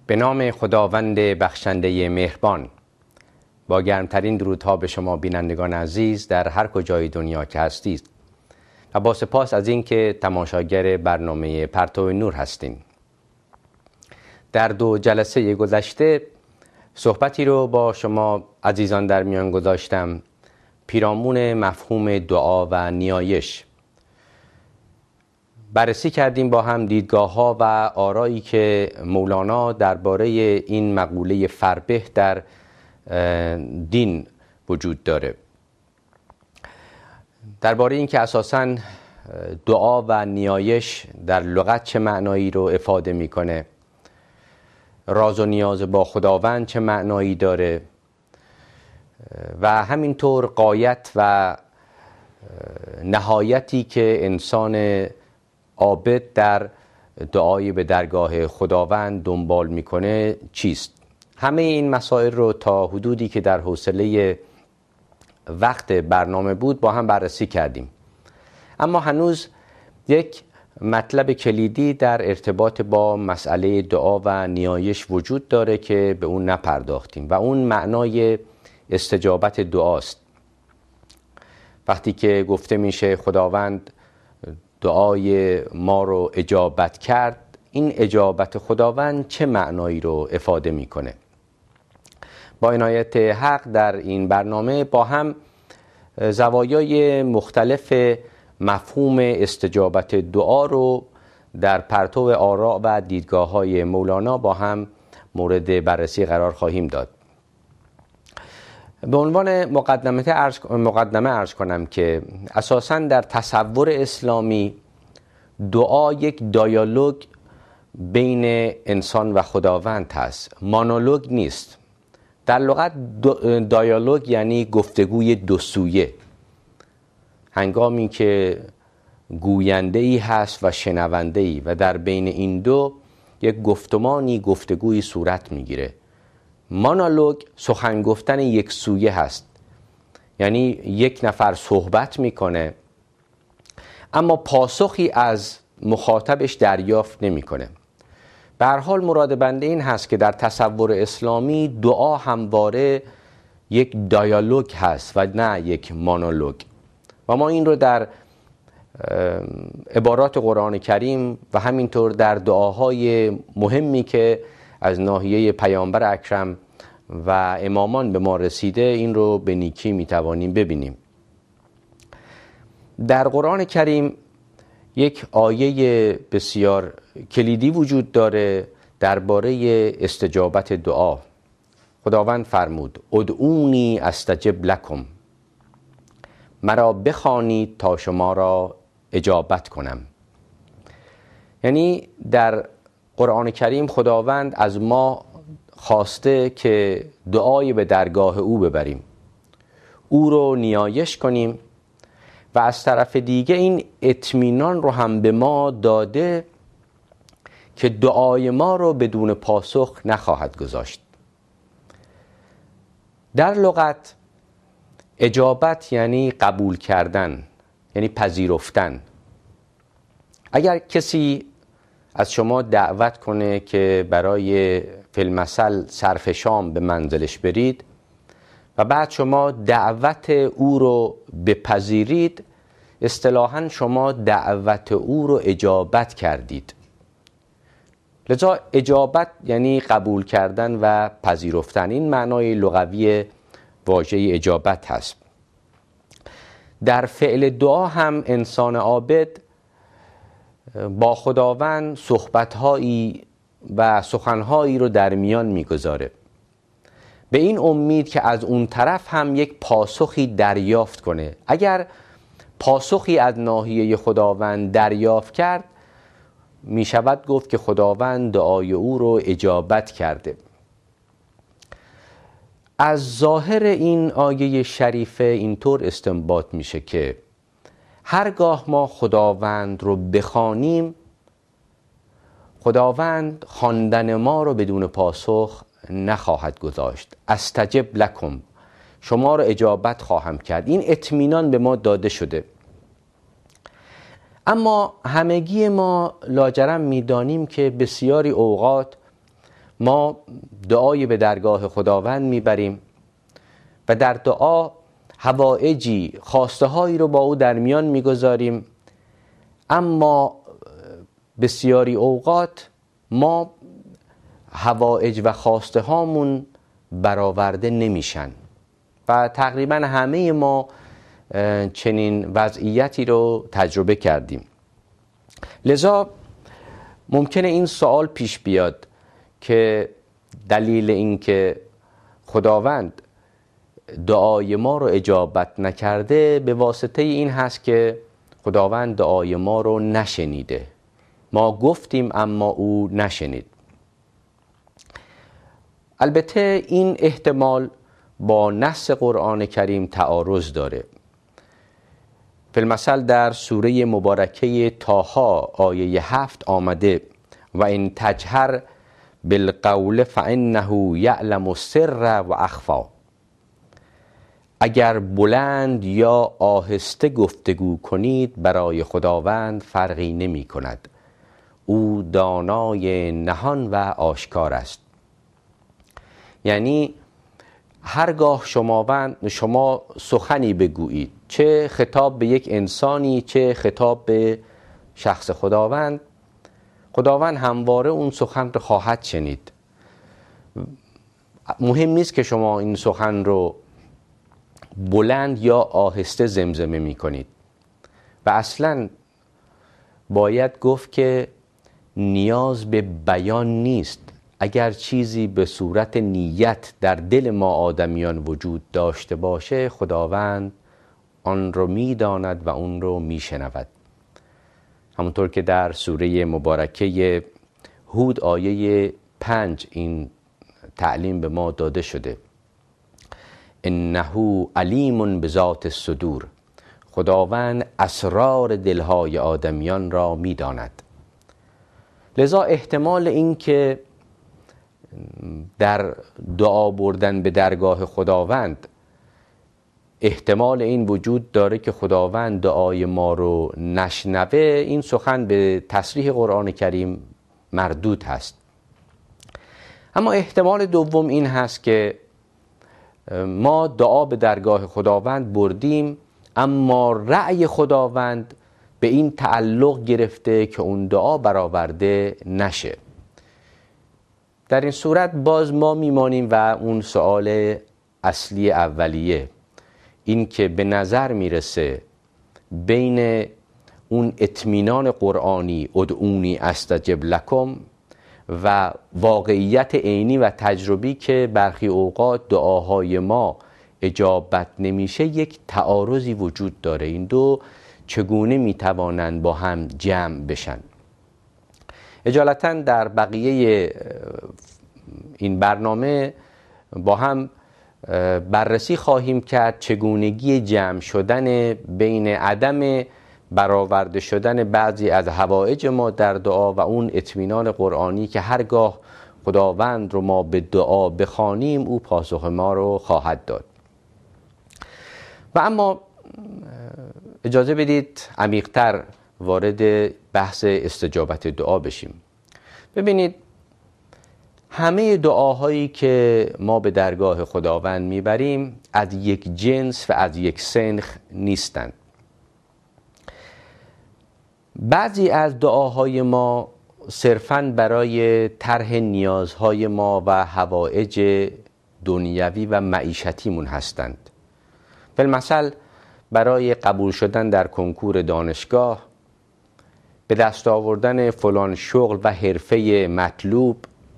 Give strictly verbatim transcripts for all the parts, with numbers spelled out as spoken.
به نام خداوند بخشنده مهربان. با گرمترین درودها به شما بینندگان عزیز در هر کجای دنیا که هستید و با سپاس از اینکه تماشاگر برنامه پرتو نور هستین. در دو جلسه گذشته صحبتی رو با شما عزیزان در میان گذاشتم پیرامون مفهوم دعا و نیایش. بررسی کردیم با هم دیدگاه‌ها و آرایی که مولانا درباره این مقوله فربه در دین وجود داره، درباره این که اساساً دعا و نیایش در لغت چه معنایی رو افاده میکنه، راز و نیاز با خداوند چه معنایی داره و همینطور غایت و نهایتی که انسان عابد در دعای به درگاه خداوند دنبال میکنه چیست. همه این مسائل رو تا حدودی که در حوصله وقت برنامه بود با هم بررسی کردیم، اما هنوز یک مطلب کلیدی در ارتباط با مسئله دعا و نیایش وجود داره که به اون نپرداختیم و اون معنای استجابت دعاست. وقتی که گفته میشه خداوند دعای ما رو اجابت کرد، این اجابت خداوند چه معنایی رو افاده میکنه؟ با عنایت حق در این برنامه با هم زوایای مختلف مفهوم استجابت دعا رو در پرتو آراء و دیدگاه‌های مولانا با هم مورد بررسی قرار خواهیم داد. به عنوان مقدمه عرض مقدمه عرض کنم که اساساً در تصور اسلامی دعا یک دیالوگ بین انسان و خداوند هست، مونولوگ نیست. در لغت دیالوگ یعنی گفتگوی دو سویه، هنگامی که گوینده ای هست و شنونده ای و در بین این دو یک گفتمانی گفتگوی صورت میگیره. مونولوگ سخن گفتن یک سویه هست، یعنی یک نفر صحبت میکنه اما پاسخی از مخاطبش دریافت نمیکنه. به هر حال مراد بنده این هست که در تصور اسلامی دعا همواره یک دیالوگ هست و نه یک مونولوگ، و ما این رو در عبارات قرآن کریم و همینطور در دعاهای مهمی که از ناحیه پیامبر اکرم و امامان به ما رسیده این رو به نیکی میتوانیم ببینیم. در قرآن کریم یک آیه بسیار کلیدی وجود داره درباره استجابت دعا. خداوند فرمود ادعونی استجب لکم، مرا بخوانید تا شما را اجابت کنم. یعنی در قرآن کریم خداوند از ما خواسته که دعای به درگاه او ببریم، او رو نیایش کنیم و از طرف دیگه این اطمینان رو هم به ما داده که دعای ما رو بدون پاسخ نخواهد گذاشت. در لغت اجابت یعنی قبول کردن، یعنی پذیرفتن. اگر کسی از شما دعوت کنه که برای فیلمسل صرف شام به منزلش برید و بعد شما دعوت او رو بپذیرید، اصطلاحاً شما دعوت او رو اجابت کردید. لذا اجابت یعنی قبول کردن و پذیرفتن. این معنای لغوی واژه اجابت هست. در فعل دعا هم انسان عابد با خداوند صحبت‌هایی و سخن‌هایی رو در میان می‌گذاره به این امید که از اون طرف هم یک پاسخی دریافت کنه. اگر پاسخی از ناحیه خداوند دریافت کرد، می شود گفت که خداوند دعای او رو اجابت کرده. از ظاهر این آیه شریفه اینطور استنباط میشه که هرگاه ما خداوند رو بخوانیم، خداوند خواندن ما رو بدون پاسخ نخواهد گذاشت. استجب لکم، شما رو اجابت خواهم کرد. این اطمینان به ما داده شده. اما همگی ما لاجرم میدانیم که بسیاری اوقات ما دعای به درگاه خداوند میبریم و در دعا حوائجی، خواسته هایی رو با او در میان میگذاریم، اما بسیاری اوقات ما حوائج و خواسته هامون برآورده نمیشن و تقریبا همه ما چنین وضعیتی رو تجربه کردیم. لذا ممکنه این سوال پیش بیاد که دلیل این که خداوند دعای ما رو اجابت نکرده به واسطه این هست که خداوند دعای ما رو نشنیده. ما گفتیم اما او نشنید. البته این احتمال با نص قرآن کریم تعارض داره. فی المثل در سوره مبارکه طه آیه هفت آمده و این تجهر بالقول فانه یعلم السر و اخفی. اگر بلند یا آهسته گفتگو کنید برای خداوند فرقی نمی کند، او دانای نهان و آشکار است. یعنی هرگاه شماوند شما سخنی بگویید، چه خطاب به یک انسانی چه خطاب به شخص خداوند، خداوند همواره اون سخن رو خواهد شنید. مهم نیست که شما این سخن رو بلند یا آهسته زمزمه می کنید و اصلا باید گفت که نیاز به بیان نیست. اگر چیزی به صورت نیت در دل ما آدمیان وجود داشته باشه، خداوند آن رو می داند و اون رو می شنود. همونطور که در سوره مبارکه هود آیه پنج این تعلیم به ما داده شده: انه علیم بذات الصدور. خداوند اسرار دلهای آدمیان را می داند. لذا احتمال این که در دعا بردن به درگاه خداوند احتمال این وجود داره که خداوند دعای ما رو نشنوه، این سخن به تصریح قرآن کریم مردود هست. اما احتمال دوم این هست که ما دعا به درگاه خداوند بردیم اما رأی خداوند به این تعلق گرفته که اون دعا برآورده نشه. در این صورت باز ما میمانیم و اون سوال اصلی اولیه، این که به نظر میرسه بین اون اطمینان قرآنی ادعونی استجب لکم و واقعیت عینی و تجربی که برخی اوقات دعاهای ما اجابت نمیشه، یک تعارضی وجود داره. این دو چگونه میتوانند با هم جمع بشن؟ اجالتا در بقیه این برنامه با هم بررسی خواهیم کرد چگونگی جمع شدن بین عدم برآورده شدن بعضی از حوائج ما در دعا و اون اطمینان قرآنی که هرگاه خداوند رو ما به دعا بخوانیم او پاسخ ما رو خواهد داد. و اما اجازه بدید عمیق‌تر وارد بحث استجابت دعا بشیم. ببینید، همه دعاهایی که ما به درگاه خداوند میبریم از یک جنس و از یک سنخ نیستند. بعضی از دعاهای ما صرفاً برای طرح نیازهای ما و حوائج دنیوی و معیشتیمون هستند. بالمثل برای قبول شدن در کنکور دانشگاه، به دست آوردن فلان شغل و حرفه مطلوب،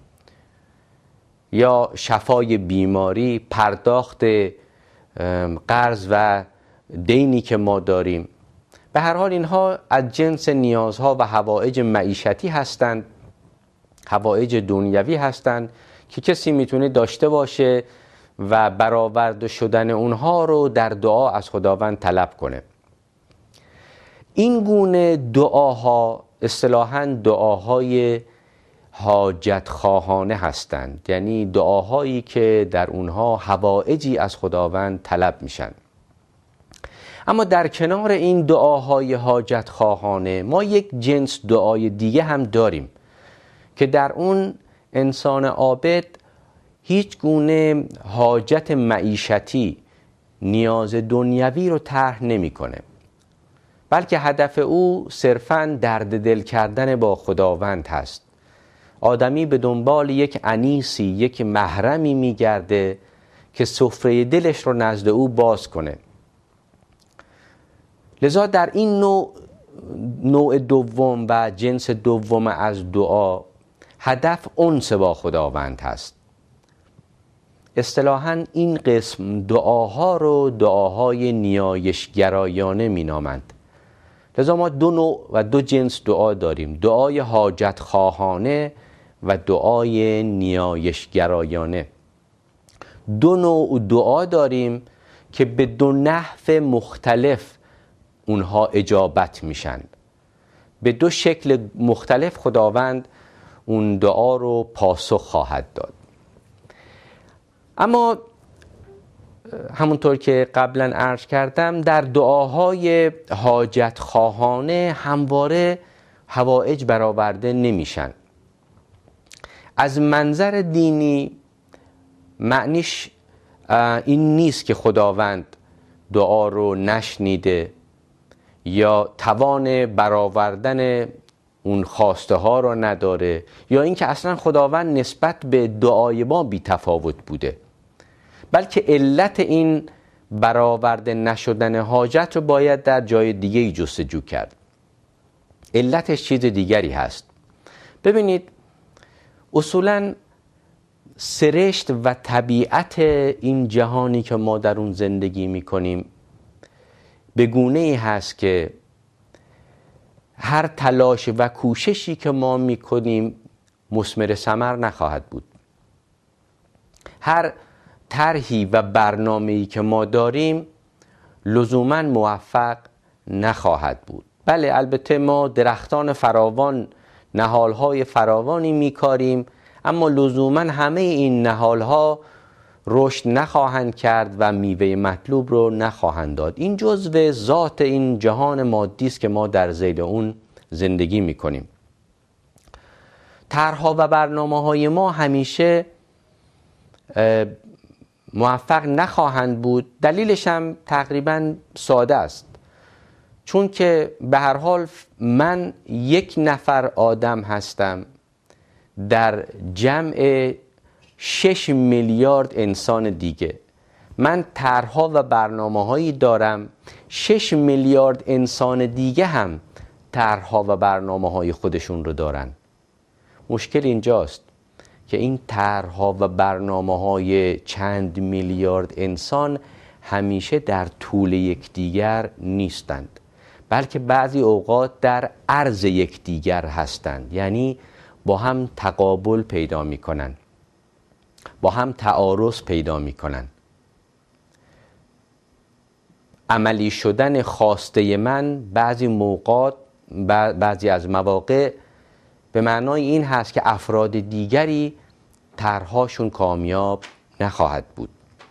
یا شفای بیماری، پرداخت قرض و دینی که ما داریم. به هر حال اینها از جنس نیازها و حوائج معیشتی هستند، حوائج دنیوی هستند که کسی میتونه داشته باشه و برآورده شدن اونها رو در دعا از خداوند طلب کنه. این گونه دعاها اصطلاحاً دعاهای حاجت خواهانه هستند، یعنی دعاهایی که در اونها حوائجی از خداوند طلب میشن. اما در کنار این دعاهای حاجت خواهانه ما یک جنس دعای دیگه هم داریم که در اون انسان عابد هیچ گونه حاجت معیشتی، نیاز دنیوی رو طرح نمی‌کنه، بلکه هدف او صرفاً درد دل کردن با خداوند هست. آدمی به دنبال یک انیسی، یک محرمی میگرده که سفره دلش رو نزد او باز کنه. لذا در این نوع نوع دوم و جنس دوم از دعا هدف انس با خداوند هست. اصطلاحاً این قسم دعاها رو دعاهای نیایشگرایانه می نامند. لذا ما دو نوع و دو جنس دعا داریم: دعای حاجت خواهانه و دعای نیایشگرایانه. دو نوع دعا داریم که به دو نحو مختلف اونها اجابت میشن. به دو شکل مختلف خداوند اون دعا رو پاسخ خواهد داد. اما همونطور که قبلا عرض کردم، در دعاهای حاجت خواهانه همواره حوائج برآورده نمیشن. از منظر دینی معنیش این نیست که خداوند دعا رو نشنیده یا توان برآوردن اون خواسته ها رو نداره، یا اینکه اصلا خداوند نسبت به دعای ما بی تفاوت بوده، بلکه علت این برآورده نشدن حاجت رو باید در جای دیگه جستجو کرد. علتش چیز دیگری هست. ببینید، اصولاً سرشت و طبیعت این جهانی که ما در اون زندگی میکنیم به گونه‌ای هست که هر تلاش و کوششی که ما میکنیم مثمر ثمر نخواهد بود. هر طرحی و برنامه‌ای که ما داریم لزوماً موفق نخواهد بود. بله، البته ما درختان فراوان، نهالهای فراوانی میکاریم، اما لزوماً همه این نهالها رشد نخواهند کرد و میوه مطلوب رو نخواهند داد. این جزء ذات این جهان مادی است که ما در ذیل اون زندگی میکنیم. طرح‌ها و برنامه‌های ما همیشه موفق نخواهند بود. دلیلش هم تقریباً ساده است، چون که به هر حال من یک نفر آدم هستم در جمع شش میلیارد انسان دیگه. من طرح‌ها و برنامه‌هایی دارم، شش میلیارد انسان دیگه هم طرح‌ها و برنامه‌های خودشون رو دارن. مشکل اینجاست که این طرح‌ها و برنامه‌های چند میلیارد انسان همیشه در طول یکدیگر نیستند، بلکه بعضی اوقات در عرض یکدیگر هستند، یعنی با هم تقابل پیدا می‌کنند، با هم تعارض پیدا می‌کنند. عملی شدن خواسته من بعضی موقات بعضی از مواقع به معنای این هست که افراد دیگری طرح‌هاشون کامیاب نخواهد بود.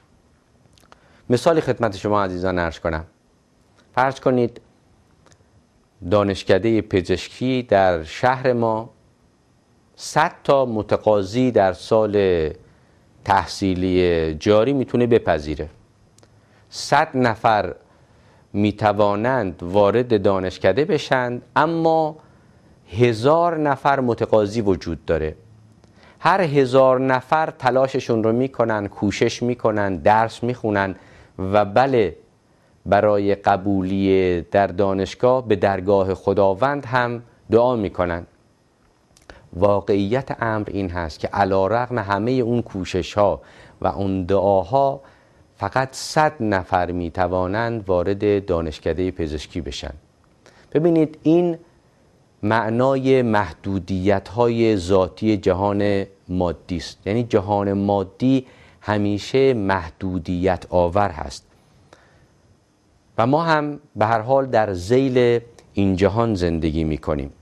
مثالی خدمت شما عزیزان عرض کنم. فرض کنید دانشکده پزشکی در شهر ما صد تا متقاضی در سال تحصیلی جاری میتونه بپذیره. صد نفر میتوانند وارد دانشکده بشند، اما هزار نفر متقاضی وجود داره. هر هزار نفر تلاششون رو میکنن، کوشش میکنن، درس میخونن و بله، برای قبولی در دانشگاه به درگاه خداوند هم دعا میکنن. واقعیت امر این هست که علی رغم همه اون کوشش ها و اون دعاها فقط صد نفر میتوانند وارد دانشکده پزشکی بشن. ببینید، این معنای محدودیت های ذاتی جهان مادی است. یعنی جهان مادی همیشه محدودیت آور هست و ما هم به هر حال در ذیل این جهان زندگی می کنیم.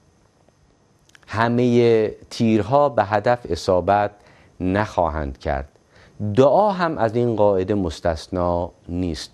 همه تیرها به هدف اصابت نخواهند کرد. دعا هم از این قاعده مستثنا نیست.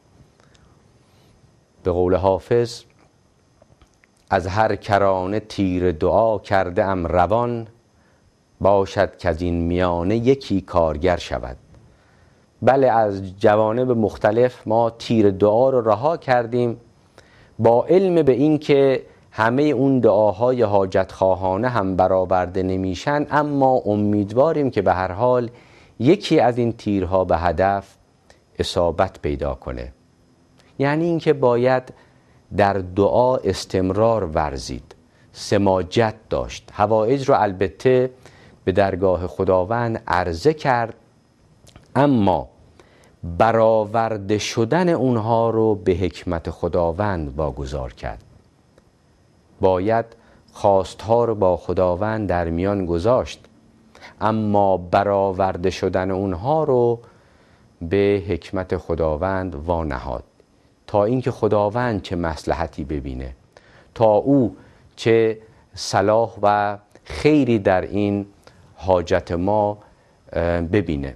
به قول حافظ: از هر کرانه تیر دعا کرده ام روان، باشد که از این میانه یکی کارگر شود. بله، از جوانب مختلف ما تیر دعا رو رها کردیم با علم به این که همه اون دعاهای حاجت خواهانه هم برآورده نمیشن، اما امیدواریم که به هر حال یکی از این تیرها به هدف اصابت پیدا کنه. یعنی اینکه باید در دعا استمرار ورزید، سماجت داشت، حوائج رو البته به درگاه خداوند عرضه کرد، اما برآورده شدن اونها رو به حکمت خداوند واگذار کرد. باید خواستها رو با خداوند در میان گذاشت، اما برآورده شدن اونها رو به حکمت خداوند وانهاد، تا اینکه خداوند چه مصلحتی ببینه، تا او چه صلاح و خیری در این حاجت ما ببینه.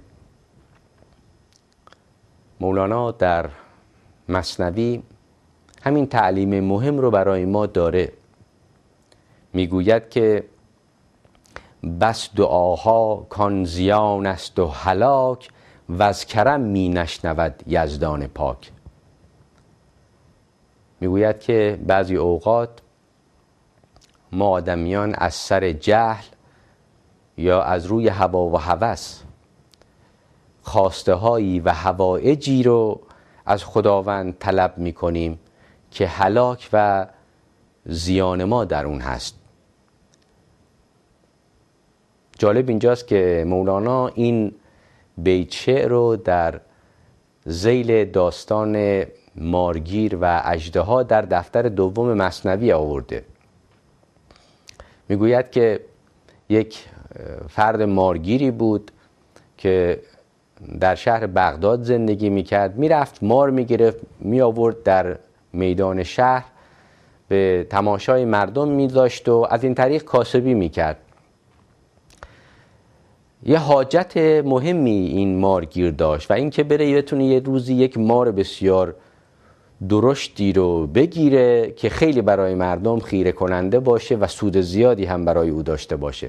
مولانا در مثنوی همین تعلیم مهم رو برای ما داره. میگوید که بس دعاها کان زیان است و هلاک، و از کرم می نشنود یزدان پاک. میگوید که بعضی اوقات ما آدمیان از سر جهل یا از روی هوا و هوس خواسته هایی و حوائجی رو از خداوند طلب می کنیم که هلاک و زیان ما در اون هست. جالب اینجاست که مولانا این بیت شعر رو در ذیل داستان مارگیر و اژدها در دفتر دوم مثنوی آورده. میگوید که یک فرد مارگیری بود که در شهر بغداد زندگی میکرد. میرفت مار میگرفت، می آورد در میدان شهر به تماشای مردم میذاشت و از این طریق کاسبی میکرد. یه حاجت مهمی این مارگیر داشت و این که بره بتونه یه روزی یک مار بسیار درشتی رو بگیره که خیلی برای مردم خیره کننده باشه و سود زیادی هم برای او داشته باشه.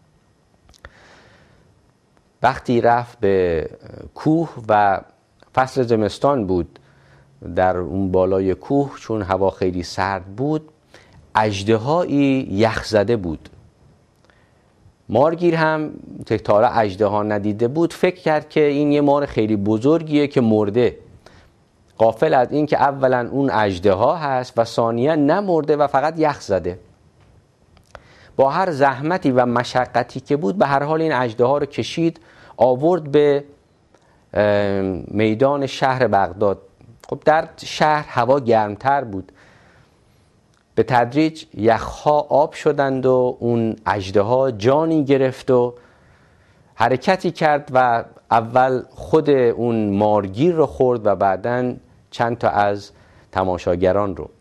وقتی رفت به کوه و فصل زمستان بود، در اون بالای کوه چون هوا خیلی سرد بود، اژدهایی یخ زده بود. مارگیر هم تا حالا اژدها ندیده بود، فکر کرد که این یه مار خیلی بزرگیه که مرده، غافل از این که اولا اون اژدها هست و ثانیا نمرده و فقط یخ زده. با هر زحمتی و مشقتی که بود به هر حال این اژدها رو کشید، آورد به میدان شهر بغداد. خب در شهر هوا گرمتر بود، به تدریج یخها آب شدند و اون اژدها جانی گرفت و حرکتی کرد و اول خود اون مارگیر رو خورد و بعداً چند تا از تماشاگران رو.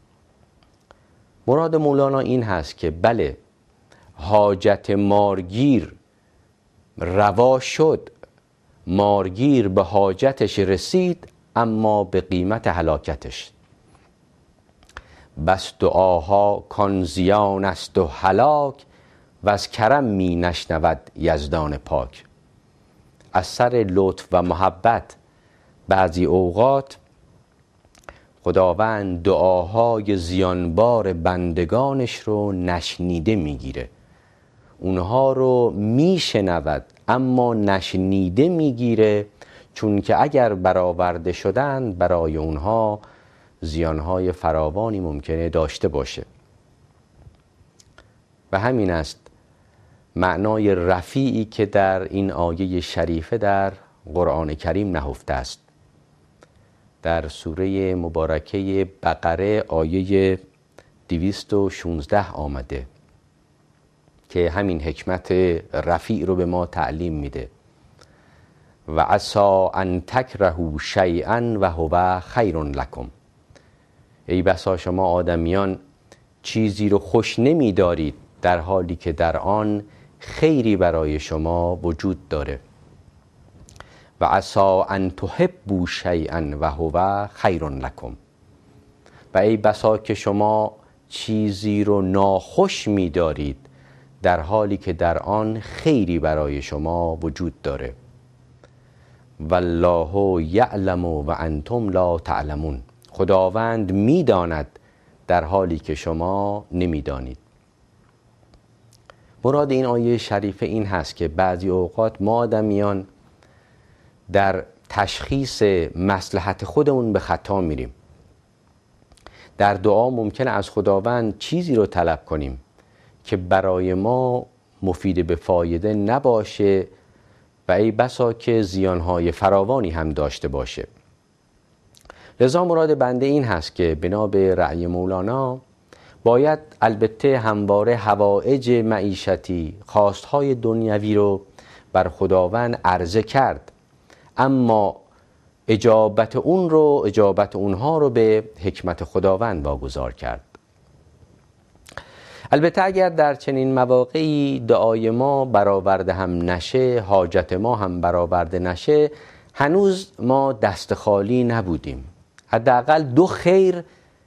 مراد مولانا این هست که بله، حاجت مارگیر روا شد، مارگیر به حاجتش رسید، اما به قیمت هلاکتش. بس دعاها کان زیان است و هلاک، و از کرم می نشنود یزدان پاک. از سر لطف و محبت بعضی اوقات خداوند دعاهای زیانبار بندگانش رو نشنیده میگیره. اونها رو میشنود اما نشنیده میگیره، چون که اگر برآورده شدن برای اونها زیانهای فراوانی ممکنه داشته باشه. و همین است معنای رفیعی که در این آیه شریفه در قرآن کریم نهفته است. در سوره مبارکه بقره آیه دویست و شانزده آمده که همین حکمت رفیع رو به ما تعلیم میده. و عسى ان تکرهوا شیئا و هو خیر لکم. ای بسا شما آدمیان چیزی رو خوش نمی دارید در حالی که در آن خیری برای شما وجود داره. و عسى ان تحبوا شیئا و هو خیر لکم. و ای بسا که شما چیزی رو ناخوش می دارید در حالی که در آن خیری برای شما وجود داره. والله یعلم و انتم لا تعلمون. خداوند میداند در حالی که شما نمیدانید. مراد این آیه شریفه این هست که بعضی اوقات ما آدمیان در تشخیص مصلحت خودمون به خطا میریم. در دعا ممکنه از خداوند چیزی رو طلب کنیم که برای ما مفید به فایده نباشه و ای بسا که زیانهای فراوانی هم داشته باشه. لذا مراد بنده این هست که بنا به رأی مولانا باید البته همواره حوائج معیشتی، خواستهای دنیوی رو بر خداوند عرضه کرد، اما اجابت اون رو اجابت اونها رو به حکمت خداوند واگذار کرد. البته اگر در چنین مواقعی دعای ما برآورده هم نشه، حاجت ما هم برآورده نشه، هنوز ما دست خالی نبودیم. حداقل دو خیر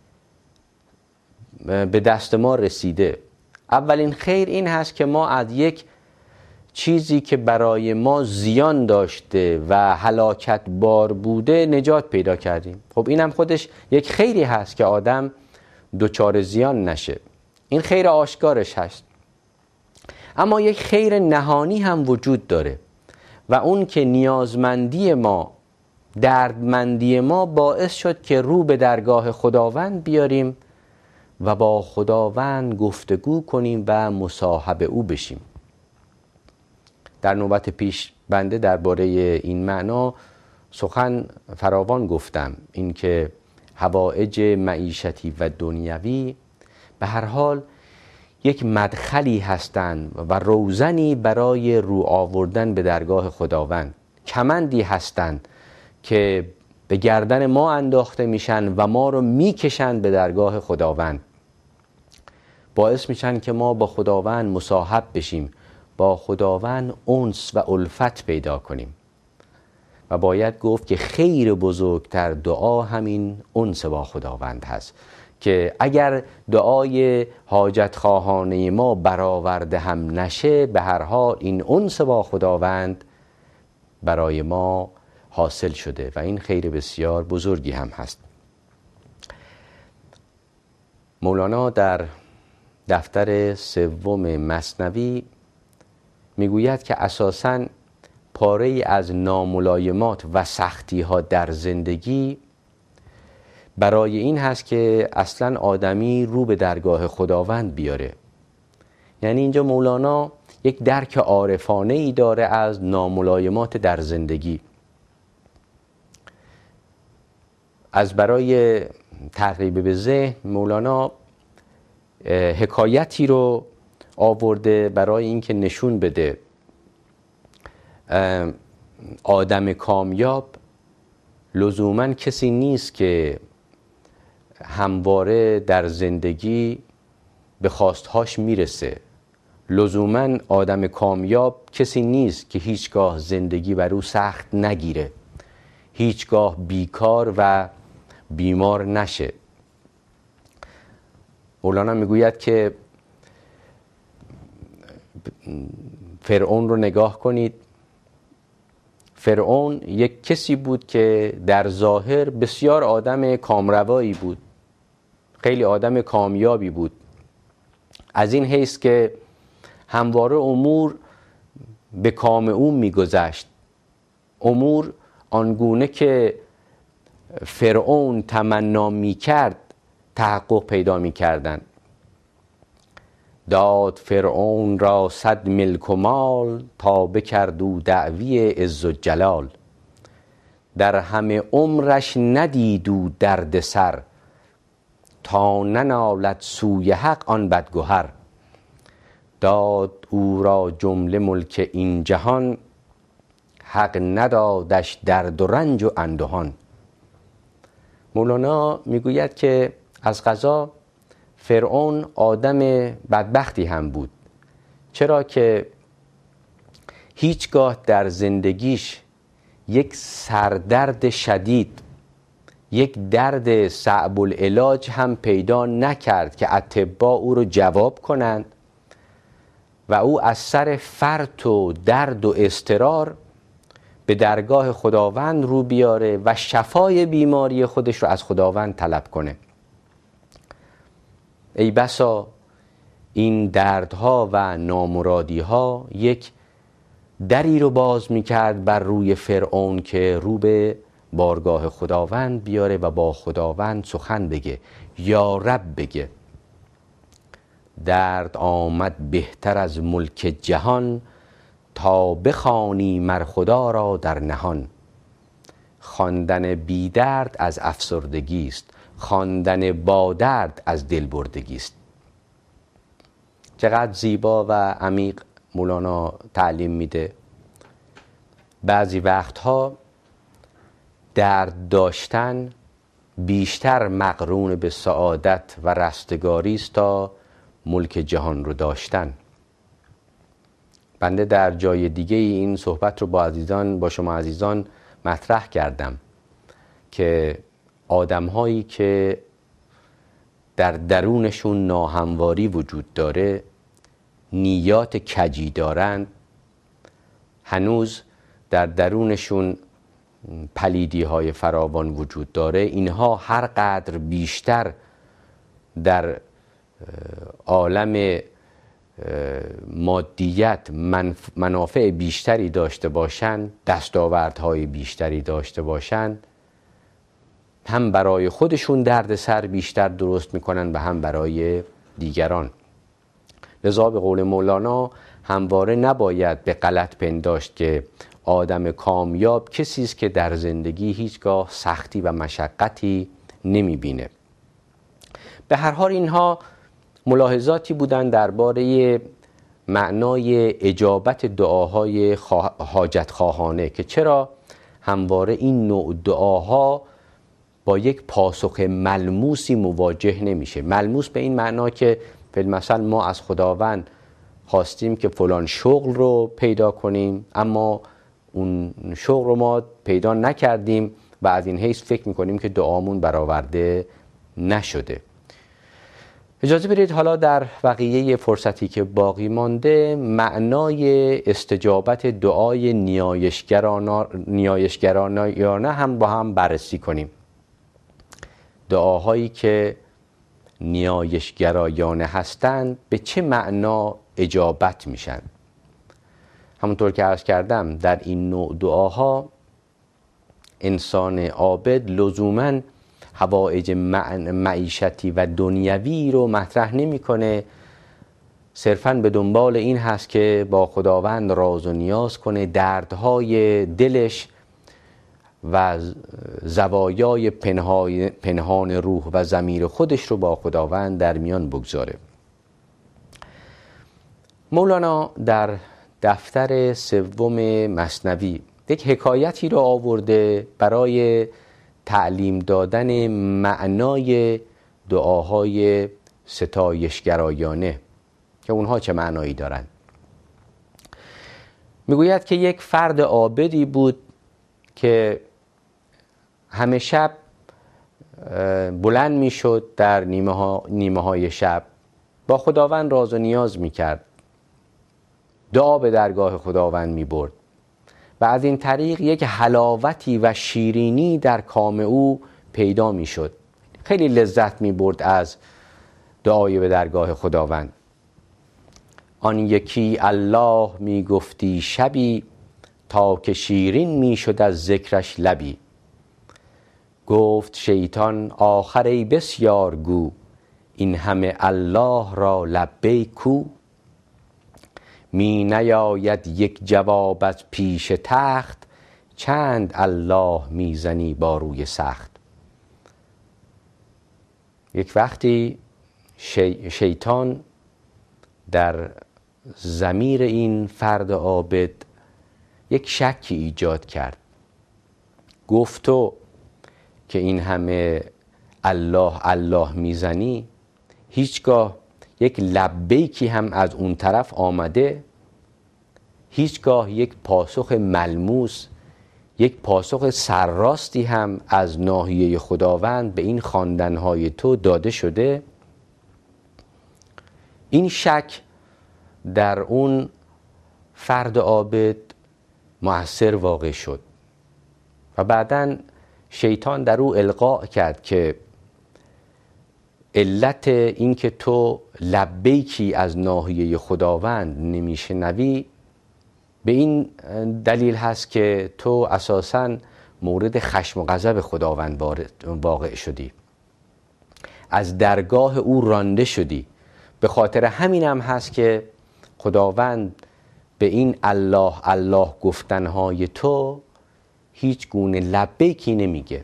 به دست ما رسیده. اولین خیر این هست که ما از یک چیزی که برای ما زیان داشته و هلاکت بار بوده نجات پیدا کردیم. خب این هم خودش یک خیری هست که آدم دچار زیان نشه. این خیر آشکارش هست. اما یک خیر نهانی هم وجود داره و اون که نیازمندی ما، دردمندی ما باعث شد که رو به درگاه خداوند بیاریم و با خداوند گفتگو کنیم و مصاحب او بشیم. در نوبت پیش بنده درباره این معنا سخن فراوان گفتم، این که حوائج معیشتی و دنیوی به هر حال یک مدخلی هستند و روزنی برای رو آوردن به درگاه خداوند، کمندی هستند که به گردن ما انداخته میشن و ما رو میکشن به درگاه خداوند، باعث میشن که ما با خداوند مصاحب بشیم، با خداوند انس و الفت پیدا کنیم. و باید گفت که خیر بزرگتر دعا همین انس با خداوند هست که اگر دعای حاجت خواهانه ما برآورده هم نشه، به هر حال این انس با خداوند برای ما حاصل شده و این خیر بسیار بزرگی هم هست. مولانا در دفتر سوم مثنوی میگوید که اساساً پاره از ناملایمات و سختی ها در زندگی برای این هست که اصلاً آدمی رو به درگاه خداوند بیاره. یعنی اینجا مولانا یک درک عارفانه ای داره از ناملایمات در زندگی. از برای تقریب به ذهن مولانا حکایتی رو آورده برای اینکه نشون بده آدم کامیاب لزوماً کسی نیست که همواره در زندگی به خواستهاش میرسه. لزوماً آدم کامیاب کسی نیست که هیچگاه زندگی بر او سخت نگیره، هیچگاه بیکار و بیمار نشه. مولانا میگوید که فرعون رو نگاه کنید. فرعون یک کسی بود که در ظاهر بسیار آدم کامروایی بود، خیلی آدم کامیابی بود، از این حیث که همواره امور به کام او میگذشت. امور آنگونه که فرعون تمنا میکرد تحقق پیدا میکردند. داد فرعون را صد ملک و مال، تا بکرد او دعوی عز و جلال. در همه عمرش ندید او درد سر، تا ننالد سوی حق آن بدگهر. داد او را جمله ملک این جهان، حق ندادش درد و رنج و اندهان. مولانا میگوید که از قضا فرعون آدم بدبختی هم بود، چرا که هیچگاه در زندگیش یک سردرد شدید، یک درد صعب العلاج هم پیدا نکرد که اطباء او رو جواب کنند و او از سر فرط و درد و اضطرار به درگاه خداوند رو بیاره و شفای بیماری خودش رو از خداوند طلب کنه. ای بسا این دردها و نامرادیها یک دری رو باز میکرد بر روی فرعون که رو به بارگاه خداوند بیاره و با خداوند سخن بگه، یا رب بگه. درد آمد بهتر از ملک جهان، تا بخوانی مر خدا را در نهان. خواندن بی درد از افسردگی است، خواندن با درد از دل بردگی است. چقدر زیبا و عمیق مولانا تعلیم میده. بعضی وقتها درد داشتن بیشتر مقرون به سعادت و رستگاری است تا ملک جهان رو داشتن. بنده در جای دیگه این صحبت رو با عزیزان با شما عزیزان مطرح کردم که آدم‌هایی که در درونشون ناهمواری وجود داره، نیات کجی دارند، هنوز در درونشون پلیدی های فراوان وجود داره، اینها هر قدر بیشتر در عالم مادیت منافع بیشتری داشته باشند، دستاوردهای بیشتری داشته باشند، هم برای خودشون درد سر بیشتر درست میکنن و هم برای دیگران. لذا به قول مولانا همواره نباید به غلط پنداشت که آدم کامیاب کسی است که در زندگی هیچگاه سختی و مشقتی نمیبینه. به هر حال اینها ملاحظاتی بودن درباره معنای اجابت دعاهای حاجت خواهانه که چرا همواره این نوع دعاها با یک پاسخ ملموسی مواجه نمیشه. ملموس به این معنا که مثلا ما از خداوند خواستیم که فلان شغل رو پیدا کنیم، اما اون شغل رو ما پیدا نکردیم و از این حیث فکر میکنیم که دعامون برآورده نشده. اجازه بدید حالا در بقیه فرصتی که باقی مانده معنای استجابت دعای نیایشگرانه نیایشگرانه هم با هم بررسی کنیم. دعاهایی که نیایشگرایانه هستند به چه معنا اجابت میشن؟ همونطور که عرض کردم در این نوع دعاها انسان عابد لزوماً حوائج معیشتی و دنیوی رو مطرح نمیکنه، صرفاً به دنبال این هست که با خداوند راز و نیاز کنه، دردهای دلش و زوایای پنهان روح و ضمیر خودش رو با خداوند در میان بگذاره. مولانا در دفتر سوم مثنوی یک حکایتی رو آورده برای تعلیم دادن معنای دعاهای ستایشگرایانه که اونها چه معنایی دارند. میگوید که یک فرد عابدی بود که همه شب بلند میشد در نیمه, ها، نیمه های شب با خداوند راز و نیاز میکرد، دعا به درگاه خداوند میبرد و از این طریق یک حلاوتی و شیرینی در کام او پیدا میشد. خیلی لذت میبرد از دعای به درگاه خداوند. آن یکی الله میگفتی شبی، تا که شیرین میشد از ذکرش لبی. گفت شیطان آخر ای بسیار گو، این همه الله را لبیک کو. می نیاید یک جواب از پیش تخت، چند الله میزنی با روی سخت. یک وقتی شی... شیطان در ضمیر این فرد عابد یک شکی ایجاد کرد. گفت تو که این همه الله الله میزنی، هیچگاه یک لبیکی هم از اون طرف آمده؟ هیچگاه یک پاسخ ملموس، یک پاسخ سرراستی هم از ناحیه خداوند به این خواندنهای تو داده شده؟ این شک در اون فرد عابد مؤثر واقع شد و بعداً شیطان در او القا کرد که علت این که تو لبیکی از ناحیه خداوند نمیشنوی به این دلیل هست که تو اساساً مورد خشم و غضب خداوند واقع شدی، از درگاه او رانده شدی. به خاطر همین هم هست که خداوند به این الله الله گفتنهای تو هیچ گونه لبیکی نمیگه.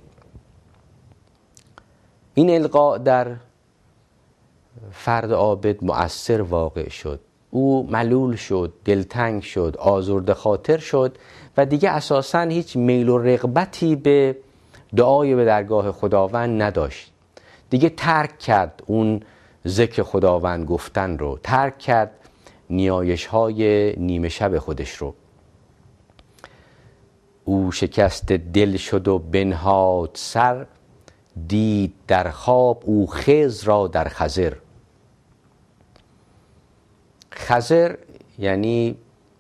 این القا در فرد عابد مؤثر واقع شد. او ملول شد، دلتنگ شد، آزرده خاطر شد و دیگه اساساً هیچ میل و رغبتی به دعای به درگاه خداوند نداشت. دیگه ترک کرد اون ذکر خداوند گفتن رو، ترک کرد نیایش های نیمه شب خودش رو. او شکست دل شد و بنهاد سر، دید در خواب او خضر را در خضر. خضر یعنی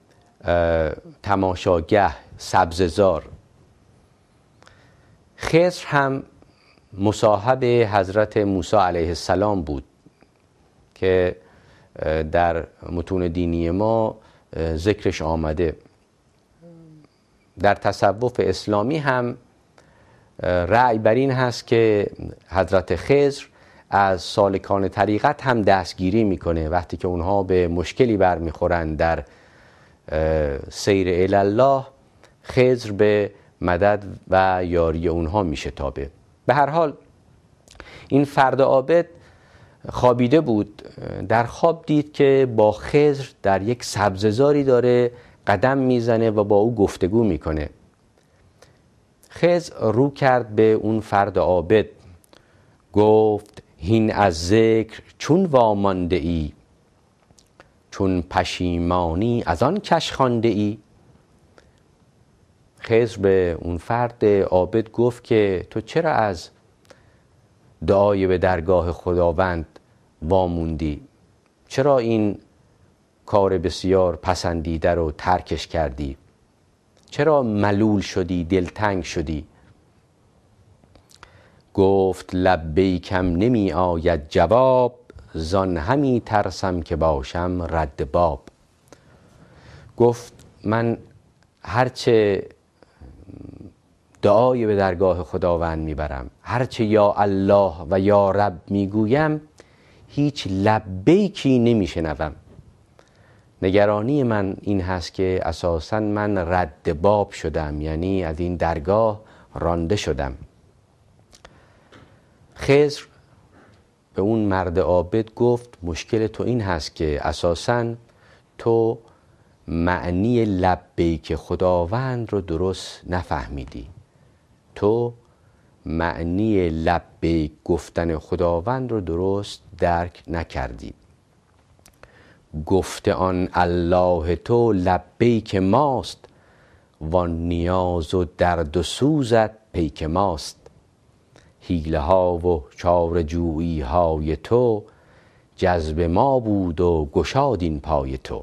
تماشاگه، سبززار. خضر هم مصاحب حضرت موسی علیه السلام بود که در متون دینی ما ذکرش آمده. در تصوف اسلامی هم رأی بر این هست که حضرت خضر از سالکان طریقت هم دستگیری میکنه وقتی که اونها به مشکلی برمیخورن در سیر الالله. خضر به مدد و یاری اونها میشتابه. به هر حال این فرد عابد خوابیده بود، در خواب دید که با خضر در یک سبززاری داره قدم میزنه و با او گفتگو میکنه. خضر رو کرد به اون فرد عابد، گفت هین از ذکر چون وامانده ای، چون پشیمانی از آن کش خوانده ای. خضر به اون فرد عابد گفت که تو چرا از دعای به درگاه خداوند واموندی؟ چرا این کار بسیار پسندیده رو ترکش کردی؟ چرا ملول شدی، دلتنگ شدی؟ گفت لبیکم نمی آید جواب، زان همی ترسم که باشم رد باب. گفت من هرچه دعای به درگاه خداوند میبرم، هرچه یا الله و یا رب میگویم، هیچ لبیکی نمیشنوم. نگرانی من این هست که اساساً من رد باب شدم، یعنی از این درگاه رانده شدم. خضر به اون مرد عابد گفت مشکل تو این هست که اساساً تو معنی لبیک خداوند رو درست نفهمیدی. تو معنی لبیک گفتن خداوند رو درست درک نکردی. گفته آن الله تو لبیک ماست، وان نیاز و درد و سوزت پیک ماست. حیله ها و چاره جویی های تو، جذب ما بود و گشاد این پای تو.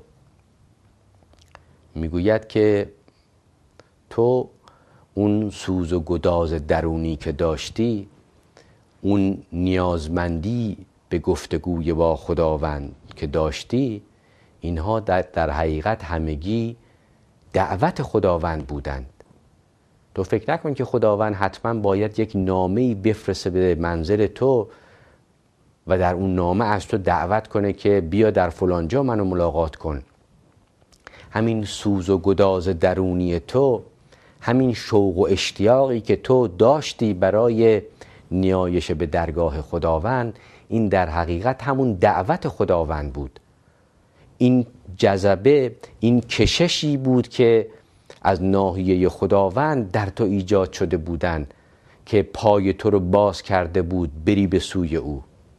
میگوید که تو اون سوز و گداز درونی که داشتی، اون نیازمندی به گفتگوی با خداوند که داشتی، اینها در, در حقیقت همگی دعوت خداوند بودند. تو فکر نکن که خداوند حتما باید یک نامه‌ای بفرسته به منزل تو و در اون نامه از تو دعوت کنه که بیا در فلان جا منو ملاقات کن. همین سوز و گداز درونی تو، همین شوق و اشتیاقی که تو داشتی برای نیایش به درگاه خداوند، این در حقیقت همون دعوت خداوند بود. این جذبه، این کششی بود که از ناحیه خداوند در تو ایجاد شده بودن که پای تو رو باز کرده بود بری به سوی او.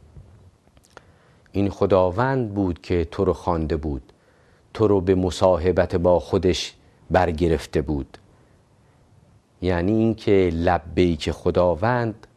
این خداوند بود که تو رو خوانده بود، تو رو به مصاحبت با خودش برگرفته بود. یعنی این که لبیک خداوند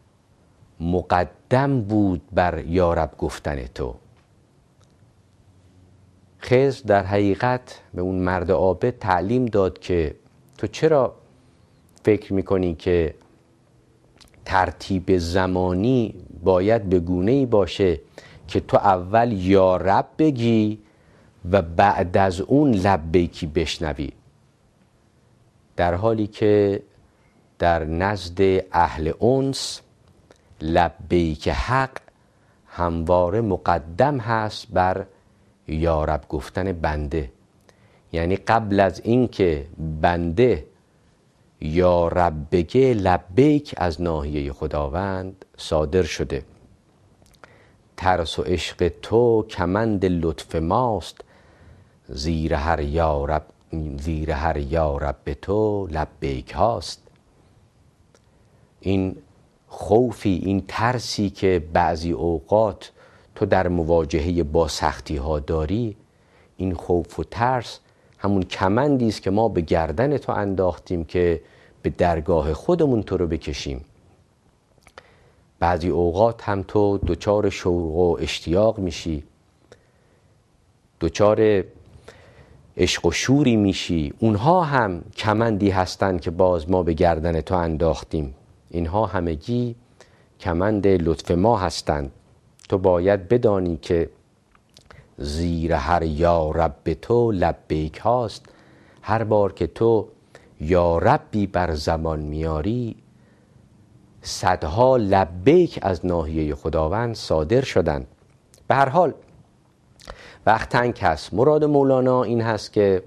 مقدم بود بر یارب گفتن تو. خضر در حقیقت به اون مرد عابد تعلیم داد که تو چرا فکر میکنی که ترتیب زمانی باید به گونه‌ای باشه که تو اول یا رب بگی و بعد از اون لبیکی بشنوی، در حالی که در نزد اهل انس لبیک حق همواره مقدم هست بر یا رب گفتن بنده. یعنی قبل از این که بنده یا رب بگه لبیک از ناحیه خداوند صادر شده. ترس و عشق تو کمند لطف ماست، زیر هر یا رب زیر هر یا رب تو لبیک هاست. این خوفی، این ترسی که بعضی اوقات تو در مواجهه با سختی ها داری، این خوف و ترس همون کمندی است که ما به گردن تو انداختیم که به درگاه خودمون تو رو بکشیم. بعضی اوقات هم تو دچار شوق و اشتیاق میشی، دچار عشق و شوری میشی. اونها هم کمندی هستن که باز ما به گردن تو انداختیم. اینها همگی کمند لطف ما هستند. تو باید بدانی که زیر هر یا رب تو لبیک هاست. هر بار که تو یا ربی بر زبان میاری، صدها لبیک از ناحیه خداوند صادر شدن. به هر حال وقت تنگ هست. مراد مولانا این هست که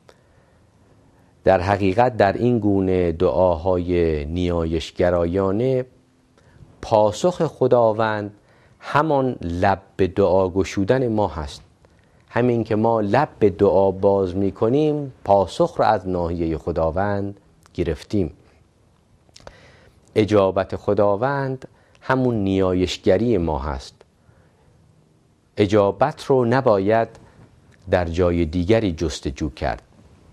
در حقیقت در این گونه دعاهای نیایشگرایانه پاسخ خداوند همان لب به دعا گشودن ما هست. همین که ما لب به دعا باز می کنیم، پاسخ را از ناحیه خداوند گرفتیم. اجابت خداوند همون نیایشگری ما هست. اجابت رو نباید در جای دیگری جستجو کرد.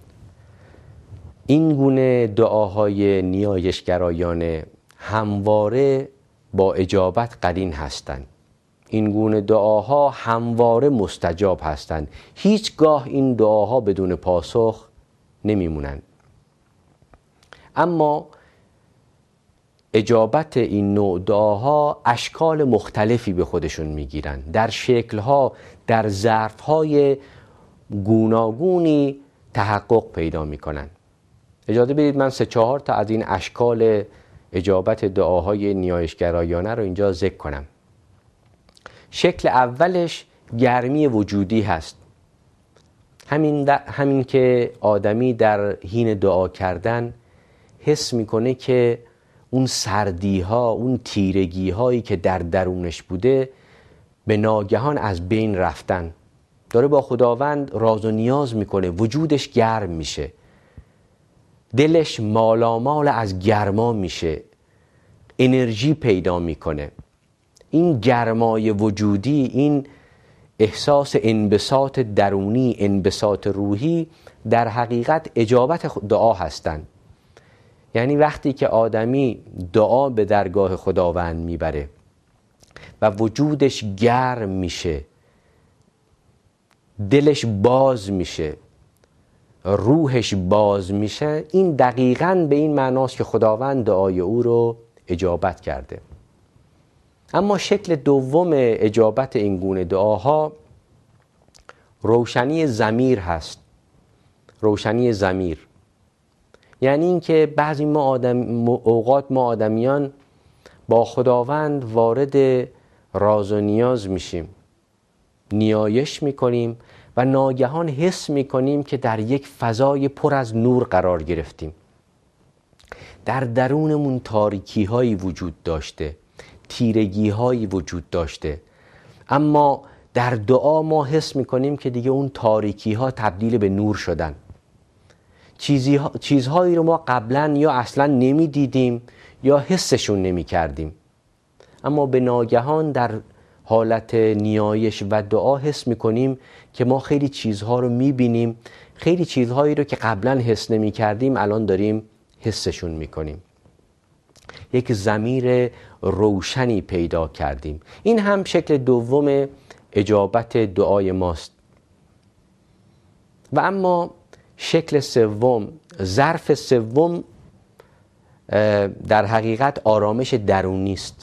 این گونه دعاهای نیایشگرایانه همواره با اجابت قرین هستند. این گونه دعاها همواره مستجاب هستند. هیچگاه این دعاها بدون پاسخ نمیمونند. اما اجابت این نوع دعاها اشکال مختلفی به خودشون میگیرن، در شکلها، در ظرفهای گوناگونی تحقق پیدا میکنن. اجازه بدید من سه چهار تا از این اشکال اجابت دعاهای نیایشگرایانه رو اینجا ذکر کنم. شکل اولش گرمی وجودی هست. همین, همین که آدمی در حین دعا کردن حس میکنه که اون سردی ها، اون تیرگی هایی که در درونش بوده به ناگهان از بین رفتن. داره با خداوند راز و نیاز میکنه، وجودش گرم میشه، دلش مالامال از گرما میشه، انرژی پیدا میکنه. این گرمای وجودی، این احساس انبساط درونی، انبساط روحی در حقیقت اجابت دعا هستند. یعنی وقتی که آدمی دعا به درگاه خداوند میبره و وجودش گرم میشه، دلش باز میشه، روحش باز میشه، این دقیقاً به این معناست که خداوند دعای او رو اجابت کرده. اما شکل دوم اجابت این گونه دعاها روشنی ضمیر هست. روشنی ضمیر یعنی این که بعضی ما آدم اوقات ما آدمیان با خداوند وارد راز و نیاز میشیم، نیایش میکنیم و ناگهان حس میکنیم که در یک فضای پر از نور قرار گرفتیم. در درونمون تاریکی هایی وجود داشته، تیرگی هایی وجود داشته، اما در دعا ما حس میکنیم که دیگه اون تاریکی ها تبدیل به نور شدن. چیزی ها، چیزهایی رو ما قبلا یا اصلا نمی دیدیم یا حسشون نمی کردیم، اما به ناگهان در حالت نیایش و دعا حس میکنیم که ما خیلی چیزها رو می بینیم، خیلی چیزهایی رو که قبلا حس نمی کردیم الان داریم حسشون می کنیم. یک ضمیر روشنی پیدا کردیم. این هم شکل دوم اجابت دعای ماست. و اما شکل سوم، ظرف سوم در حقیقت آرامش درونی است.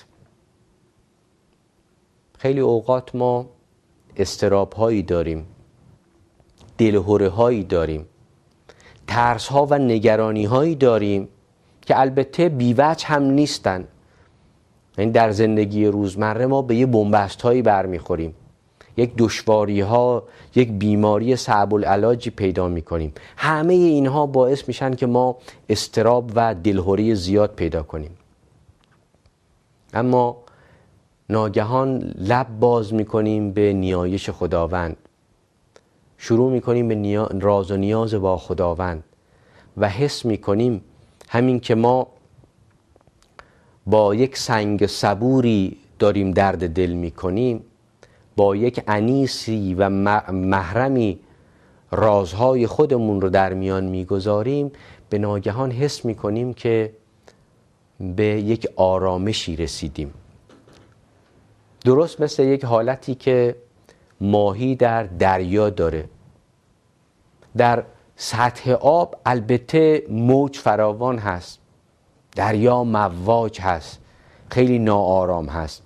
خیلی اوقات ما اضطراب هایی داریم، دلهره هایی داریم، ترس ها و نگرانی هایی داریم که البته بی‌وجه هم نیستن. یعنی در زندگی روزمره ما به یه بنبست هایی برمیخوریم، یک دشواری ها، یک بیماری صعب العلاجی پیدا میکنیم. همه اینها باعث میشن که ما اضطراب و دلهوری زیاد پیدا کنیم. اما ناگهان لب باز میکنیم به نیایش خداوند، شروع میکنیم به نیا... راز و نیاز با خداوند و حس میکنیم همین که ما با یک سنگ صبوری داریم درد دل میکنیم، با یک انیسی و محرمی رازهای خودمون رو در میان میگذاریم، به ناگهان حس میکنیم که به یک آرامشی رسیدیم. درست مثل یک حالتی که ماهی در دریا داره. در سطح آب البته موج فراوان هست، دریا مواج هست، خیلی ناآرام هست،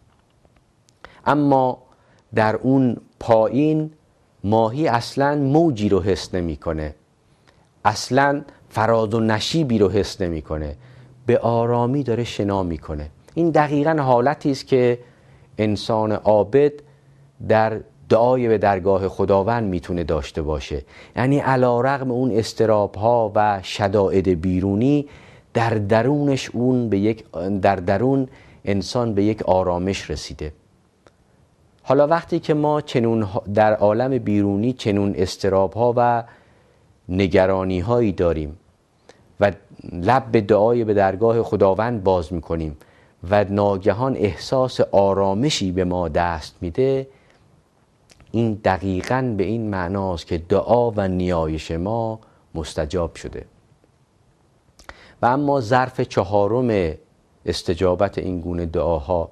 اما در اون پایین ماهی اصلاً موجی رو حس نمی‌کنه، اصلاً فراز و نشیبی رو حس نمی‌کنه، به آرامی داره شنا می‌کنه. این دقیقاً حالتی است که انسان عابد در دعای به درگاه خداوند میتونه داشته باشه. یعنی علی‌رغم اون اضطراب‌ها و شدائد بیرونی، در درونش اون به یک در درون انسان به یک آرامش رسیده. حالا وقتی که ما چنون در عالم بیرونی چنون اضطراب‌ها و نگرانی‌هایی داریم و لب به دعای به درگاه خداوند باز می‌کنیم و ناگهان احساس آرامشی به ما دست میده، این دقیقاً به این معناست که دعا و نیایش ما مستجاب شده. و اما ظرف چهارم استجابت این گونه دعاها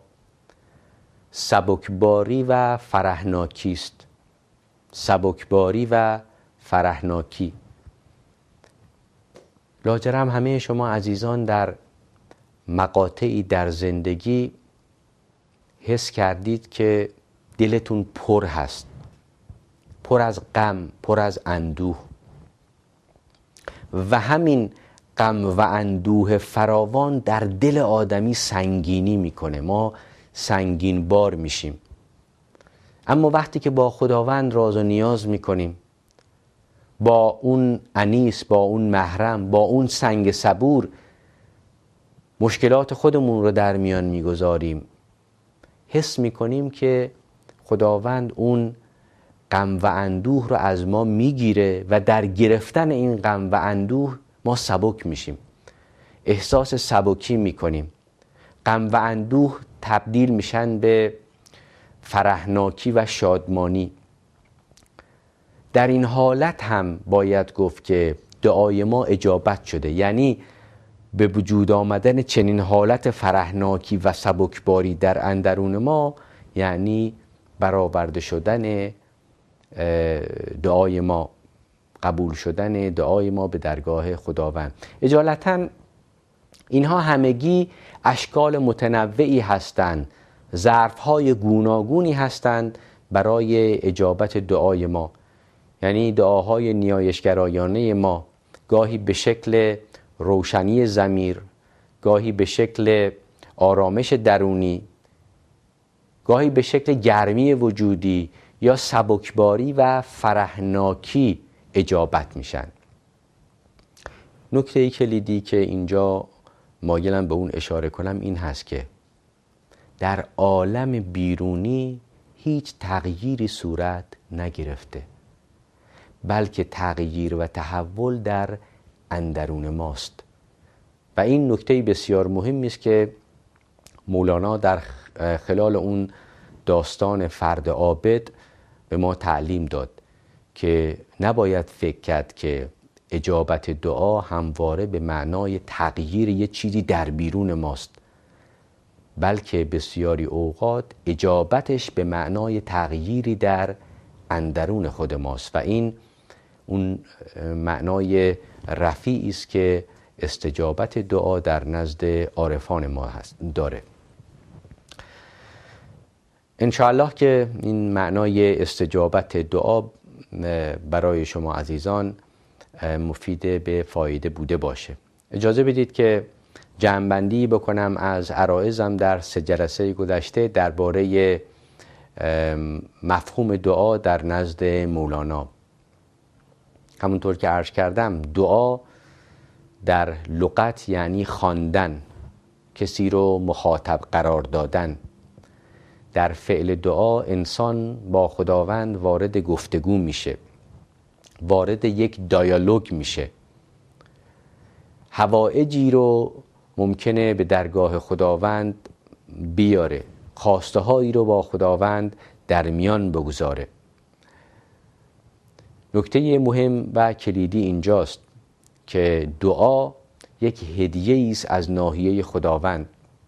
سبکباری و فرحناکی است. سبکباری و فرحناکی. لاجرم همه شما عزیزان در مقاطعی در زندگی حس کردید که دلتون پر هست، پر از غم، پر از اندوه، و همین غم و اندوه فراوان در دل آدمی سنگینی میکنه، ما سنگین بار میشیم. اما وقتی که با خداوند راز و نیاز میکنیم، با اون انیس، با اون محرم، با اون سنگ صبور مشکلات خودمون رو در میان میگذاریم، حس میکنیم که خداوند اون غم و اندوه رو از ما میگیره و در گرفتن این غم و اندوه ما سبک میشیم، احساس سبکی میکنیم. غم و اندوه تبدیل میشن به فرحناکی و شادمانی. در این حالت هم باید گفت که دعای ما اجابت شده. یعنی به وجود آمدن چنین حالت فرحناکی و سبکباری در اندرون ما، یعنی برآورده شدن دعای ما، قبول شدن دعای ما به درگاه خداوند. اجالتا اینها همگی اشکال متنوعی هستند، ظرف‌های گوناگونی هستند برای اجابت دعای ما. یعنی دعاهای نیایشگرایانه ما گاهی به شکل روشنی ضمیر، گاهی به شکل آرامش درونی، گاهی به شکل گرمی وجودی یا سبکباری و فرحناکی اجابت میشن. نکته کلیدی که اینجا مایلم به اون اشاره کنم این هست که در عالم بیرونی هیچ تغییری صورت نگرفته، بلکه تغییر و تحول در اندرون ماست. و این نکته بسیار مهمی است که مولانا در خلال اون داستان فرد عابد به ما تعلیم داد که نباید فکر کرد که اجابت دعا همواره به معنای تغییر یه چیزی در بیرون ماست، بلکه بسیاری اوقات اجابتش به معنای تغییری در اندرون خود ماست. و این اون معنای رفیعی است که استجابت دعا در نزد عارفان ما هست داره. انشاءالله که این معنای استجابت دعا برای شما عزیزان مفید به فایده بوده باشه. اجازه بدید که جمع‌بندی بکنم از عرایضم در سه جلسه گذشته درباره مفهوم دعا در نزد مولانا. همونطور که عرض کردم، دعا در لغت یعنی خواندن، کسی رو مخاطب قرار دادن. در فعل دعا انسان با خداوند وارد گفتگو میشه، وارد یک دیالوگ میشه. حوائجی رو ممکنه به درگاه خداوند بیاره، خواسته هایی رو با خداوند در میان بگذاره. نکته مهم و کلیدی اینجاست که دعا یک هدیه است از ناحیه خداوند.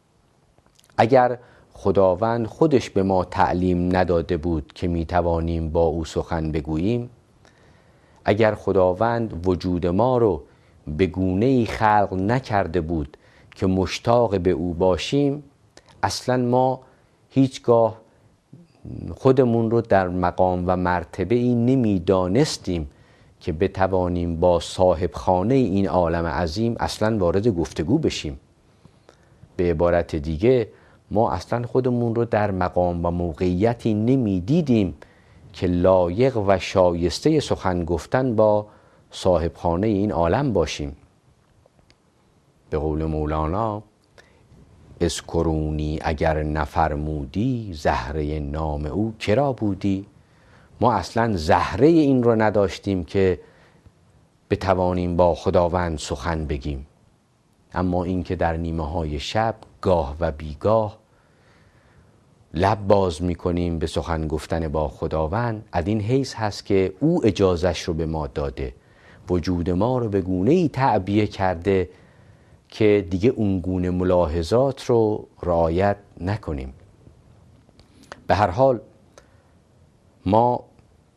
اگر خداوند خودش به ما تعلیم نداده بود که می توانیم با او سخن بگوییم، اگر خداوند وجود ما رو به گونه‌ای خلق نکرده بود که مشتاق به او باشیم، اصلا ما هیچگاه خودمون رو در مقام و مرتبه ای نمی دانستیم که بتوانیم با صاحب خانه این عالم عظیم اصلا وارد گفتگو بشیم. به عبارت دیگه، ما اصلا خودمون رو در مقام و موقعیتی نمی دیدیم که لایق و شایسته سخن گفتن با صاحب خانه این عالم باشیم. به قول مولانا: اذکرونی اگر نفرمودی، زهره نام او کرا بودی. ما اصلا زهره این رو نداشتیم که بتوانیم با خداوند سخن بگیم، اما این که در نیمه های شب گاه و بیگاه لب باز میکنیم به سخن گفتن با خداوند، از این حیث هست که او اجازش رو به ما داده، وجود ما رو به گونه‌ای تعبیه کرده که دیگه اون گونه ملاحظات رو رعایت نکنیم. به هر حال ما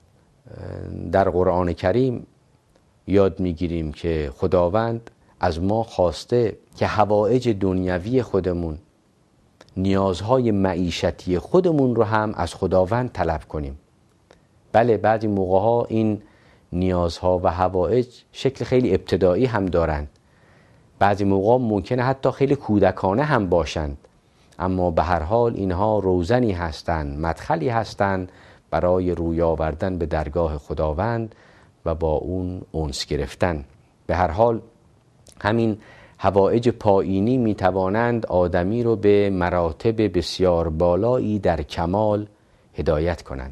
در قرآن کریم یاد میگیریم که خداوند از ما خواسته که حوائج دنیوی خودمون، نیازهای معیشتی خودمون رو هم از خداوند طلب کنیم. بله، بعضی موقعها این نیازها و حوائج شکل خیلی ابتدایی هم دارند، بعضی موقع ممکنه حتی خیلی کودکانه هم باشند، اما به هر حال اینها روزنی هستند، مدخلی هستند برای روی آوردن به درگاه خداوند و با اون انس گرفتن. به هر حال همین حوائج پایینی می توانند آدمی رو به مراتب بسیار بالایی در کمال هدایت کنند.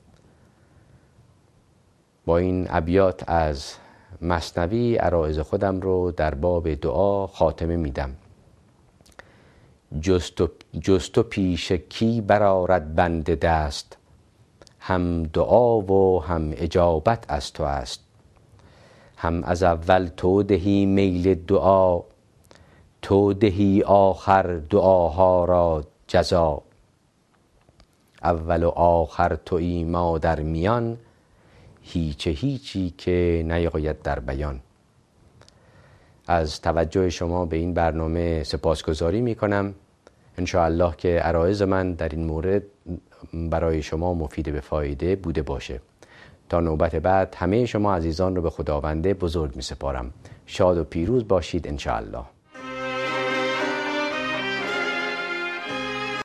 با این ابیات از مثنوی عرایض خودم رو در باب دعا خاتمه میدم. جست و پیش کی برآرد بنده دست، هم دعا و هم اجابت از تو است. هم از اول تو دهی میل دعا، تو دهی آخر دعاها را جزا. اول و آخر تویی ما در میان، هیچ هیچی که نیاید در بیان. از توجه شما به این برنامه سپاسگزاری می کنم. انشاءالله که عرایض من در این مورد برای شما مفید به فایده بوده باشه. تا نوبت بعد همه شما عزیزان رو به خداوند بزرگ می سپارم. شاد و پیروز باشید انشاءالله.